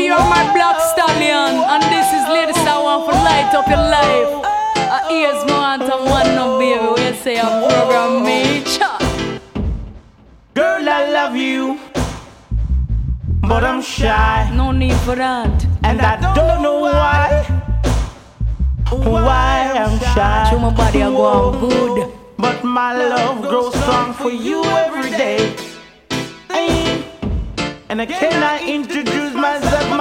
you're my black stallion, and this is Ladies I want to light up your life. Here's my anthem, one no baby, where you say I'm program me. Girl, I love you, but I'm shy. No need for that. And I don't know why I'm shy. Show my body I go on good. But my love grows strong for you every day. And I cannot introduce myself